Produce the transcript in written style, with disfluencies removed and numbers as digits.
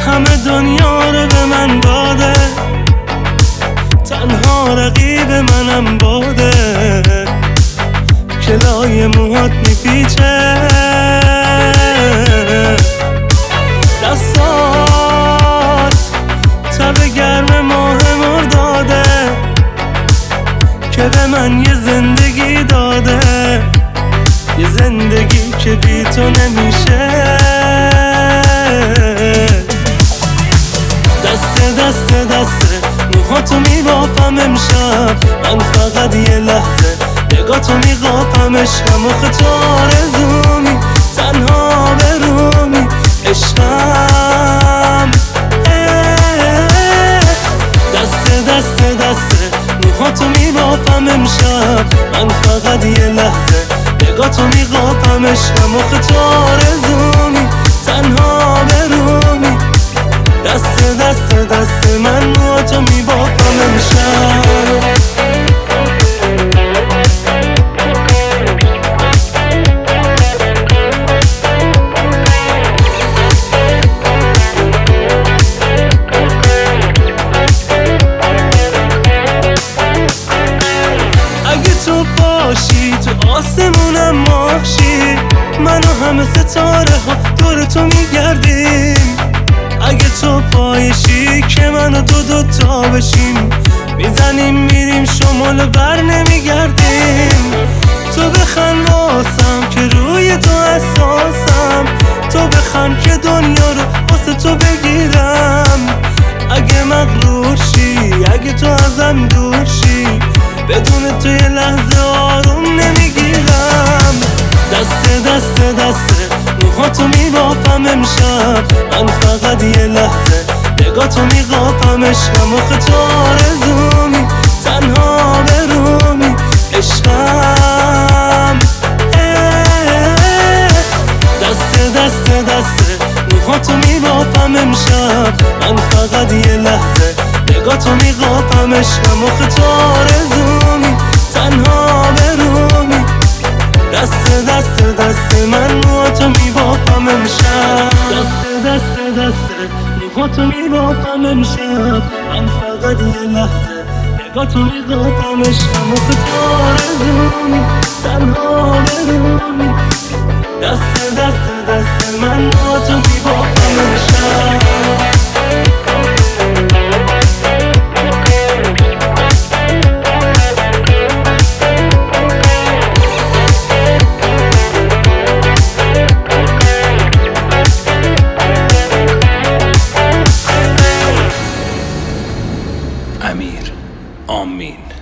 همه دنیا رو به من داده، تنها رقیب منم باده. کلای موهات میپیچه، دستات تب گرم ماه مرداده که به من یه زندگی داده، یه زندگی که بی تو نمیشه. دست موهاتو میبافم امشب، من فقط یه لحظه نگاهتو میقاپم. عشقم آخه تو آرزومی، تنها برومی عشقم. دست موهاتو میبافم امشب، من فقط یه لحظه نگاهتو میقاپم. عشقم آخه تو آرزومی، تنها برومی. دست من موهاتو میبافم امشب. اگه تو باشی تو آسمونم ماهشی، من و همه ستاره ها دور تو میگردیم. اگه تو پایشی که من و تو دوتا بشیم، میزنیم میریم شمال بر نمیگردیم. تو بخند واسم که روی تو اساسم، تو بخند که دنیا رو واسه تو بگیرم. اگه مغرور شی، اگه تو ازم دور شی، بدون تو یه لحظه آروم نمیگیرم. دست موهاتو میبافم امشب، من فقط یه لحظه نگاهتو میقاپم. عشقم آخه تو آرزومی، تنها برومی عشقم. دست موهاتو میبافم امشب، من فقط یه لحظه نگاهتو میقاپم. عشقم آخه تو آرزومی، تنها برومی. دست من موهاتو میبافم امشب. دست موهاتو میبافم امشب، من فقط یه لحظه نگاهتو میقاپم. عشقم آخه تو آرزومی، تنها برومی. دست من موهاتو میبافم امشب. امیر آمین.